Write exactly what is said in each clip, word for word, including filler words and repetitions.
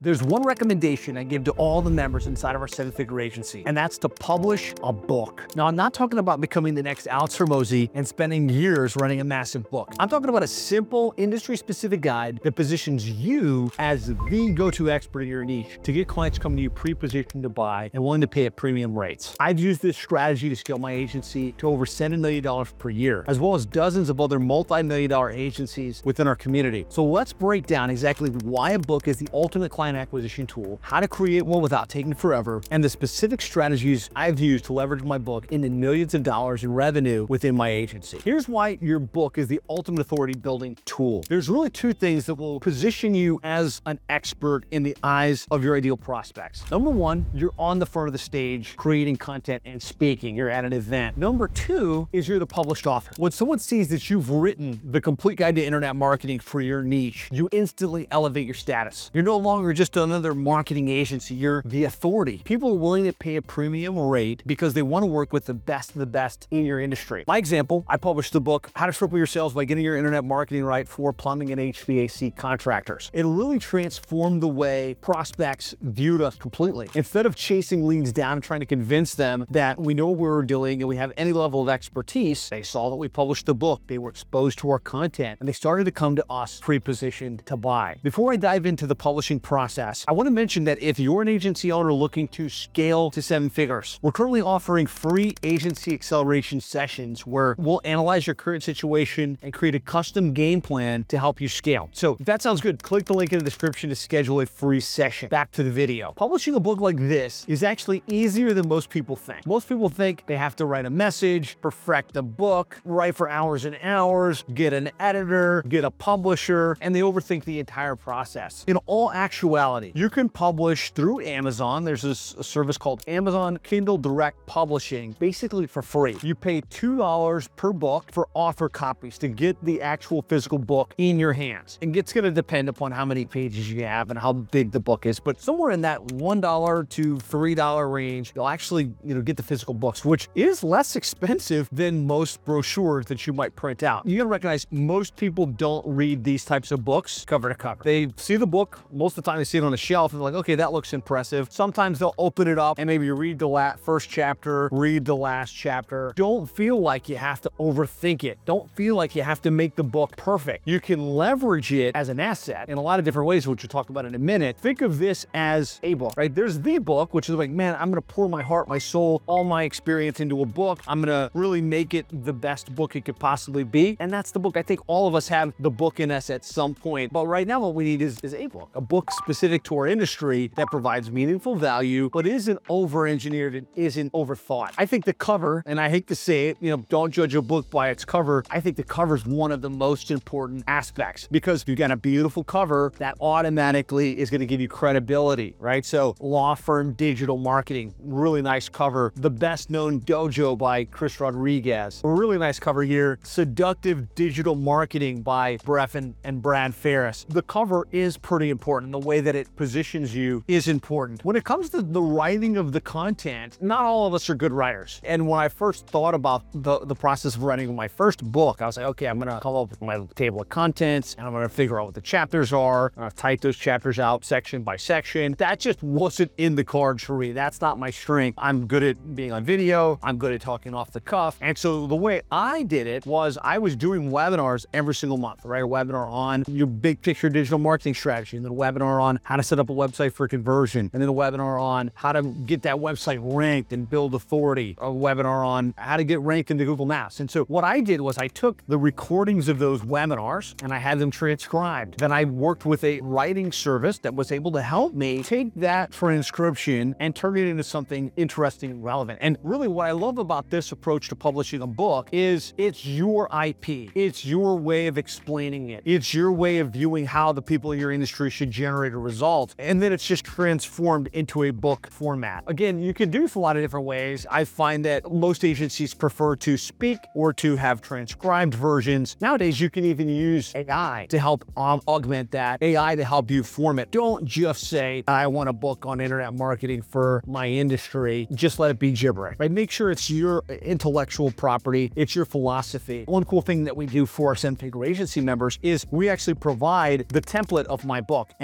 There's one recommendation I give to all the members inside of our Seven Figure Agency, and that's to publish a book. Now, I'm not talking about becoming the next Alex Hormozi and spending years running a massive book. I'm talking about a simple, industry-specific guide that positions you as the go-to expert in your niche to get clients coming to you pre-positioned to buy and willing to pay at premium rates. I've used this strategy to scale my agency to over seven million dollars per year, as well as dozens of other multi-million dollar agencies within our community. So let's break down exactly why a book is the ultimate client acquisition tool, how to create one without taking forever, and the specific strategies I've used to leverage my book into millions of dollars in revenue within my agency. Here's why your book is the ultimate authority building tool. There's really two things that will position you as an expert in the eyes of your ideal prospects. Number one, you're on the front of the stage creating content and speaking. You're at an event. Number two is you're the published author. When someone sees that you've written the complete guide to internet marketing for your niche, you instantly elevate your status. You're no longer just another marketing agency. You're the authority. People are willing to pay a premium rate because they want to work with the best of the best in your industry. My example, I published the book, How to Triple Your Sales by Getting Your Internet Marketing Right for Plumbing and H V A C Contractors. It really transformed the way prospects viewed us completely. Instead of chasing leads down and trying to convince them that we know what we're doing and we have any level of expertise, they saw that we published the book, they were exposed to our content, and they started to come to us pre-positioned to buy. Before I dive into the publishing process, I want to mention that if you're an agency owner looking to scale to seven figures, we're currently offering free agency acceleration sessions where we'll analyze your current situation and create a custom game plan to help you scale. So if that sounds good, click the link in the description to schedule a free session. Back to the video. Publishing a book like this is actually easier than most people think. Most people think they have to write a message, perfect the book, write for hours and hours, get an editor, get a publisher, and they overthink the entire process. In all actuality, you can publish through Amazon. There's this a service called Amazon Kindle Direct Publishing, basically for free. You pay two dollars per book for offer copies to get the actual physical book in your hands. And it's gonna depend upon how many pages you have and how big the book is, but somewhere in that one dollar to three dollar range, you'll actually you know, get the physical books, which is less expensive than most brochures that you might print out. You gotta recognize most people don't read these types of books cover to cover. They see the book, most of the time they see it on a shelf and they're like, okay, that looks impressive. Sometimes they'll open it up and maybe you read the la first chapter, read the last chapter. Don't feel like you have to overthink it. Don't feel like you have to make the book perfect. You can leverage it as an asset in a lot of different ways, which we'll talk about in a minute. Think of this as a book, right? There's the book, which is like, man, I'm gonna pour my heart, my soul, all my experience into a book. I'm gonna really make it the best book it could possibly be. And that's the book. I think all of us have the book in us at some point. But right now what we need is, is a book, a book specific to our industry that provides meaningful value, but isn't over-engineered and isn't overthought. I think the cover, and I hate to say it, you know, don't judge a book by its cover. I think the cover is one of the most important aspects because you got a beautiful cover that automatically is gonna give you credibility, right? So law firm digital marketing, really nice cover. The Best Known Dojo by Chris Rodriguez, a really nice cover here. Seductive Digital Marketing by Breffen and Brad Ferris. The cover is pretty important. The way that it positions you is important. When it comes to the writing of the content, not all of us are good writers. And when I first thought about the, the process of writing my first book, I was like, okay, I'm gonna come up with my table of contents and I'm gonna figure out what the chapters are. I'm gonna type those chapters out section by section. That just wasn't in the cards for me. That's not my strength. I'm good at being on video. I'm good at talking off the cuff. And so the way I did it was I was doing webinars every single month, right? A webinar on your big picture digital marketing strategy, and then a webinar on how to set up a website for conversion, and then a webinar on how to get that website ranked and build authority, a webinar on how to get ranked into Google Maps. And so what I did was I took the recordings of those webinars and I had them transcribed. Then I worked with a writing service that was able to help me take that transcription and turn it into something interesting and relevant. And really what I love about this approach to publishing a book is it's your I P. It's your way of explaining it. It's your way of viewing how the people in your industry should generate a result. And then it's just transformed into a book format. Again, you can do this a lot of different ways. I find that most agencies prefer to speak or to have transcribed versions. Nowadays, you can even use A I to help um, augment that, A I to help you form it. Don't just say, I want a book on internet marketing for my industry. Just let it be gibberish, right? Make sure it's your intellectual property. It's your philosophy. One cool thing that we do for our Seven Figure Agency members is we actually provide the template of my book and some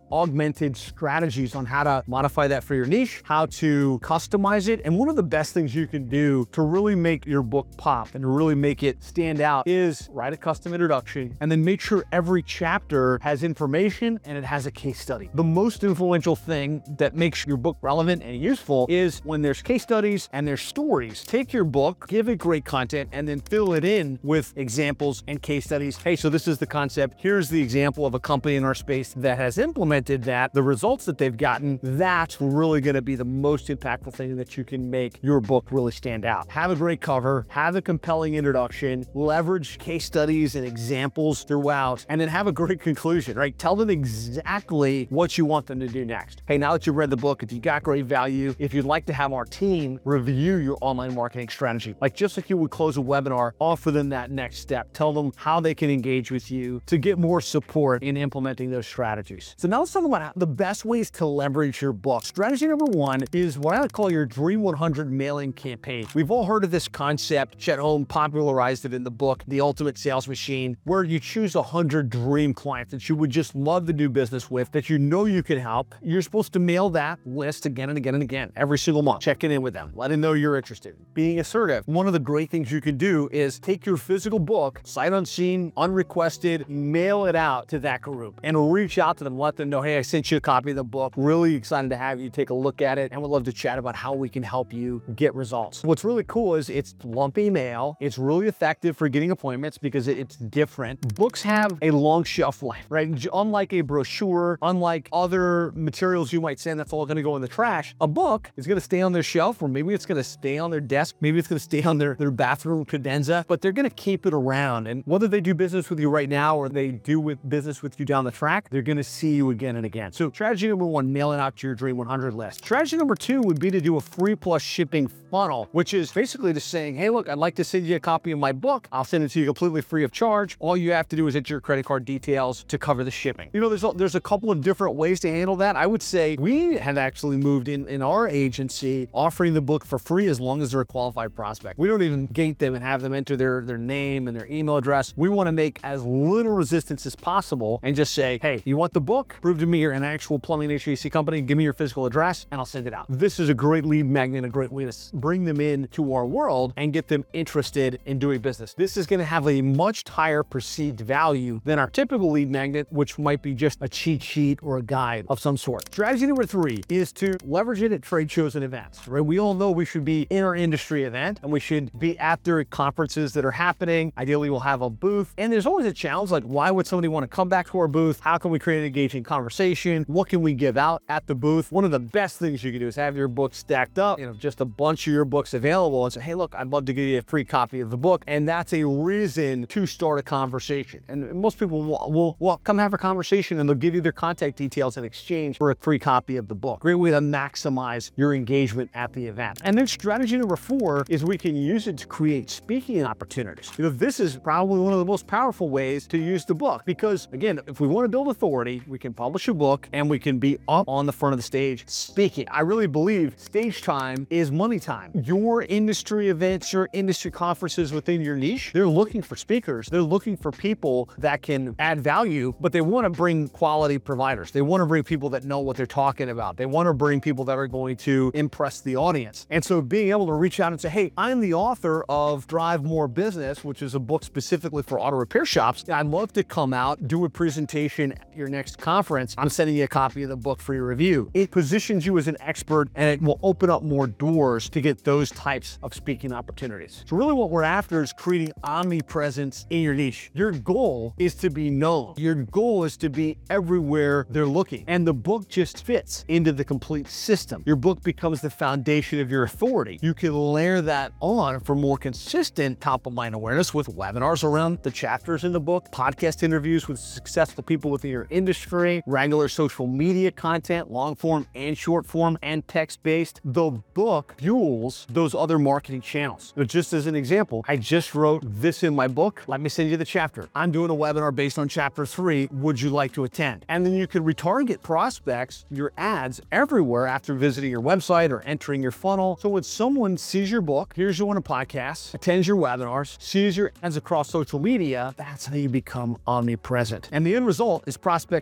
augmented strategies on how to modify that for your niche, how to customize it. And one of the best things you can do to really make your book pop and to really make it stand out is write a custom introduction and then make sure every chapter has information and it has a case study. The most influential thing that makes your book relevant and useful is when there's case studies and there's stories. Take your book, give it great content, and then fill it in with examples and case studies. Hey, so this is the concept. Here's the example of a company in our space that has implemented that, the results that they've gotten. That's really going to be the most impactful thing that you can make your book really stand out. Have a great cover, have a compelling introduction, leverage case studies and examples throughout, and then have a great conclusion, right? Tell them exactly what you want them to do next. Hey, now that you've read the book, if you got great value, if you'd like to have our team review your online marketing strategy, like just like you would close a webinar, offer them that next step. Tell them how they can engage with you to get more support in implementing those strategies. So now let's talk about the best ways to leverage your book. Strategy number one is what I would call your Dream one hundred mailing campaign. We've all heard of this concept. Chet Holmes popularized it in the book, The Ultimate Sales Machine, where you choose one hundred dream clients that you would just love to do business with, that you know you can help. You're supposed to mail that list again and again and again, every single month, checking in with them, letting them know you're interested. Being assertive. One of the great things you can do is take your physical book, sight unseen, unrequested, mail it out to that group and reach out to them, let them know, hey, I sent you a copy of the book. Really excited to have you take a look at it, and would love to chat about how we can help you get results. What's really cool is it's lumpy mail. It's really effective for getting appointments because it's different. Books have a long shelf life, right? Unlike a brochure, unlike other materials you might send that's all going to go in the trash, a book is going to stay on their shelf, or maybe it's going to stay on their desk. Maybe it's going to stay on their, their bathroom cadenza, but they're going to keep it around. And whether they do business with you right now or they do with business with you down the track, they're going to see you again and again. So strategy number one, mail it out to your Dream one hundred list. Strategy number two would be to do a free plus shipping funnel, which is basically just saying, hey, look, I'd like to send you a copy of my book. I'll send it to you completely free of charge. All you have to do is enter your credit card details to cover the shipping. You know, there's a, there's a couple of different ways to handle that. I would say we have actually moved in in our agency offering the book for free as long as they're a qualified prospect. We don't even gate them and have them enter their, their name and their email address. We want to make as little resistance as possible and just say, hey, you want the book? Prove to me you're an actual plumbing H V A C company. Give me your physical address and I'll send it out. This is a great lead magnet, a great way to bring them into our world and get them interested in doing business. This is going to have a much higher perceived value than our typical lead magnet, which might be just a cheat sheet or a guide of some sort. Strategy number three is to leverage it at trade shows and events, right? We all know we should be in our industry event and we should be at their conferences that are happening. Ideally, we'll have a booth. And there's always a challenge, like why would somebody want to come back to our booth? How can we create an engaging conversation? What can we give out at the booth? One of the best things you can do is have your books stacked up, you know, just a bunch of your books available and say, hey, look, I'd love to give you a free copy of the book. And that's a reason to start a conversation. And most people will, will, will come have a conversation and they'll give you their contact details in exchange for a free copy of the book. Great way to maximize your engagement at the event. And then strategy number four is we can use it to create speaking opportunities. You know, this is probably one of the most powerful ways to use the book because, again, if we want to build authority, we can publish a book and we can be up on the front of the stage speaking. I really believe stage time is money time. Your industry events, your industry conferences within your niche, they're looking for speakers. They're looking for people that can add value, but they want to bring quality providers. They want to bring people that know what they're talking about. They want to bring people that are going to impress the audience. And so being able to reach out and say, hey, I'm the author of Drive More Business, which is a book specifically for auto repair shops. I'd love to come out, do a presentation at your next conference. I'm sending you a copy of the book for your review. It positions you as an expert and it will open up more doors to get those types of speaking opportunities. So really what we're after is creating omnipresence in your niche. Your goal is to be known. Your goal is to be everywhere they're looking. And the book just fits into the complete system. Your book becomes the foundation of your authority. You can layer that on for more consistent top of mind awareness with webinars around the chapters in the book, podcast interviews with successful people within your industry, regular social media content, long form and short form and text-based. The book fuels those other marketing channels. So just as an example, I just wrote this in my book. Let me send you the chapter. I'm doing a webinar based on chapter three. Would you like to attend? And then you can retarget prospects, your ads everywhere after visiting your website or entering your funnel. So when someone sees your book, hears you on a podcast, attends your webinars, sees your ads across social media, that's how you become omnipresent. And the end result is prospects start thinking,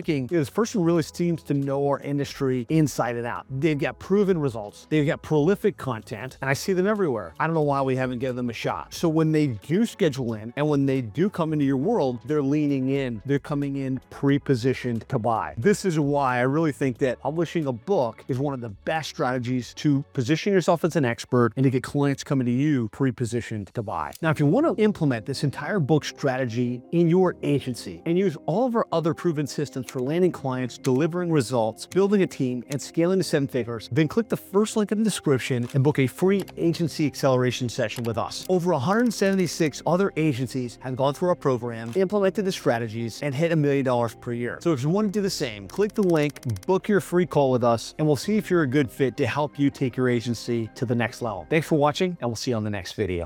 looking, this person really seems to know our industry inside and out. They've got proven results. They've got prolific content, and I see them everywhere. I don't know why we haven't given them a shot. So when they do schedule in, and when they do come into your world, they're leaning in. They're coming in pre-positioned to buy. This is why I really think that publishing a book is one of the best strategies to position yourself as an expert and to get clients coming to you pre-positioned to buy. Now, if you want to implement this entire book strategy in your agency and use all of our other proven systems for landing clients, delivering results, building a team, and scaling to seven figures, then click the first link in the description and book a free agency acceleration session with us. Over one hundred seventy-six other agencies have gone through our program, implemented the strategies, and hit a million dollars per year. So if you want to do the same, click the link, book your free call with us, and we'll see if you're a good fit to help you take your agency to the next level. Thanks for watching, and we'll see you on the next video.